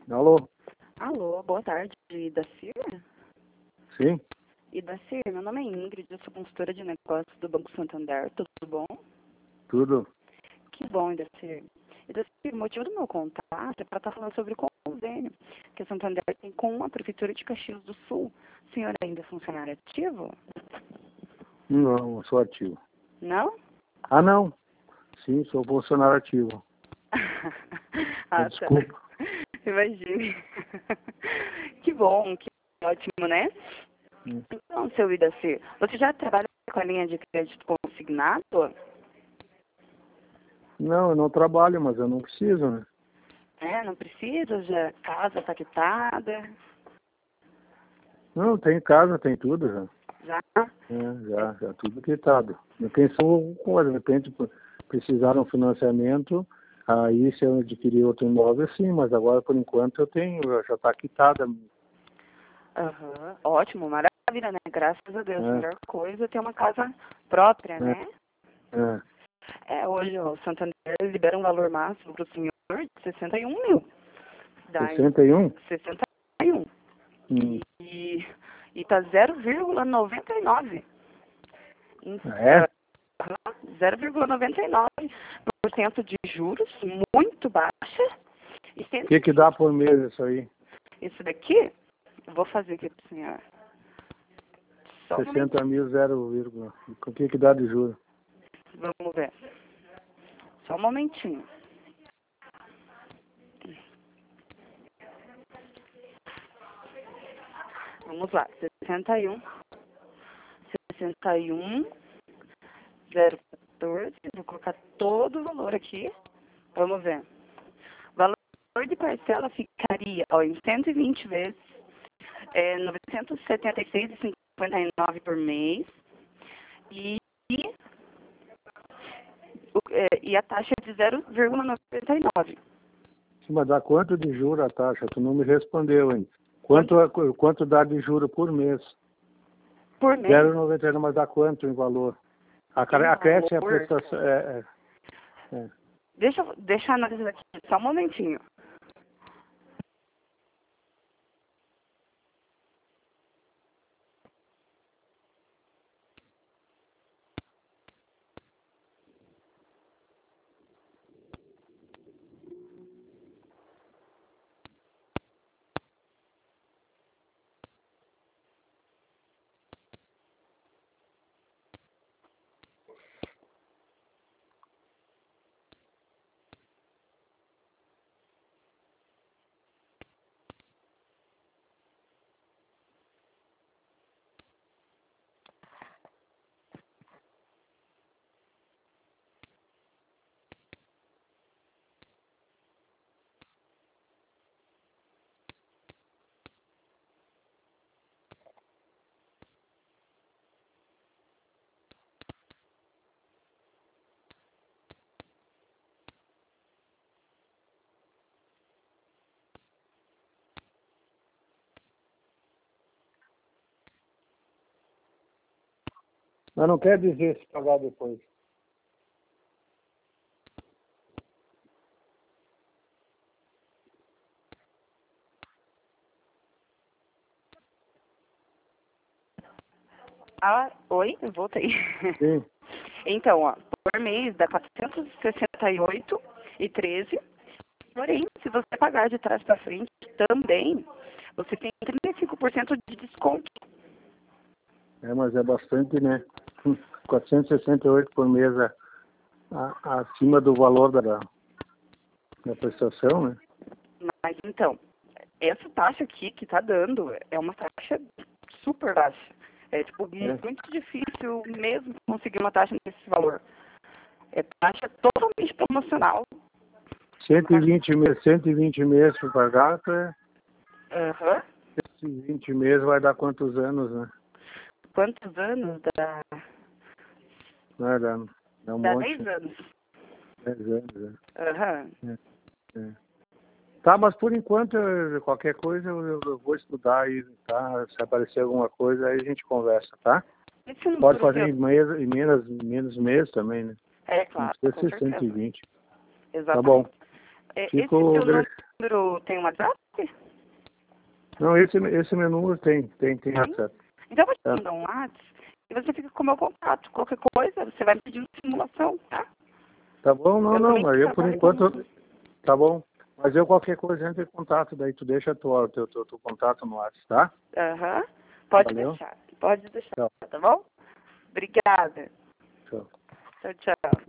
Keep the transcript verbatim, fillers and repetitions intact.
Alô? Alô, boa tarde, Idacir? Sim? Idacir, meu nome é Ingrid, eu sou consultora de negócios do Banco Santander, tudo bom? Tudo? Que bom, Idacir. Idacir, o motivo do meu contato é para estar falando sobre o convênio que a Santander tem com a Prefeitura de Caxias do Sul. O senhor ainda é funcionário ativo? Não, eu sou ativo. Não? Ah, não. Sim, sou funcionário ativo. Ah, Desculpa. tá. Imagine. Que bom, que ótimo, né? Hum. Então, seu Idacir, você já trabalha com a linha de crédito consignado? Não, eu não trabalho, mas eu não preciso, né? É, não precisa, já a casa está quitada, Não, tem casa, tem tudo já. já. É, já, já tudo quitado. Eu pensou alguma coisa, de repente precisaram de um financiamento, aí se eu adquirir outro imóvel, sim, mas agora por enquanto eu tenho, já está quitada. Aham, ótimo, maravilha, né? Graças a Deus, a É, melhor coisa é ter uma casa própria, é, né? é. É, hoje ó, o Santander libera um valor máximo para o senhor de sessenta e um mil. Daí, sessenta e um? sessenta e um. Hum. E, e tá zero vírgula noventa e nove. Em- É? ah, zero vírgula noventa e nove por cento de juros, muito baixa. E O cento que que dá por mês isso aí? Isso daqui, eu vou fazer aqui pro senhor. Só um momentinho, sessenta mil, zero vírgula. O que que dá de juros? vamos ver. Só um momentinho. Vamos lá, sessenta e um, sessenta e um, zero quatorze, vou colocar todo o valor aqui. Vamos ver. O valor de parcela ficaria, ó, em cento e vinte vezes, é, novecentos e setenta e seis reais e cinquenta e nove por mês. E, e, o- é, e a taxa é de zero vírgula noventa e nove. Sim, mas dá quanto de juros a taxa? Tu não me respondeu, hein? Quanto Quanto, quanto dá de juros por mês? por mês? zero vírgula noventa e nove, mas dá quanto em valor? A, Em acresce a valor? prestação. É, é, é. Deixa, eu- deixa eu analisar aqui, só um momentinho. Mas não quer dizer se pagar depois. Ah, oi, eu voltei. Sim. Então, ó, por mês dá quatrocentos e sessenta e oito e treze. Porém, se você pagar de trás para frente também, você tem trinta e cinco por cento de desconto. É, mas é bastante, né? Hum, quatrocentos e sessenta e oito por mês, a, a, acima do valor da, da prestação, né? Mas então, essa taxa aqui que tá dando é uma taxa super baixa. É tipo É. muito difícil mesmo conseguir uma taxa nesse valor. É taxa totalmente promocional. cento e vinte meses, cento e vinte meses para pagar, é, Aham. cento e vinte meses vai dar quantos anos, né? Quantos anos? Dá, Vai dar, dá um dá monte. dez anos. dez anos, Aham. é. É, é. Tá, mas por enquanto, eu- qualquer coisa eu, eu vou estudar aí, tá? Se aparecer alguma coisa, aí a gente conversa, tá? Esse Pode número fazer seu. em, mês, em menos, menos meses também, né? É Não claro, precisa com ser cento e certeza. vinte. Tá bom. Exatamente. É, esse Fico... seu número número tem um WhatsApp? Não, esse, esse meu número tem, tem, tem WhatsApp. Então eu vou te Tá. mandar um WhatsApp e você fica com o meu contato. Qualquer coisa, você vai me pedindo simulação, tá? Tá bom? Não, Eu não, também mas eu por trabalho enquanto... com- Tá bom. Mas eu qualquer coisa entre em contato, daí tu deixa o teu, teu, teu contato no WhatsApp, tá? Aham. Pode Valeu. deixar. Pode deixar, Tchau. tá bom? Obrigada. Tchau. Tchau, tchau.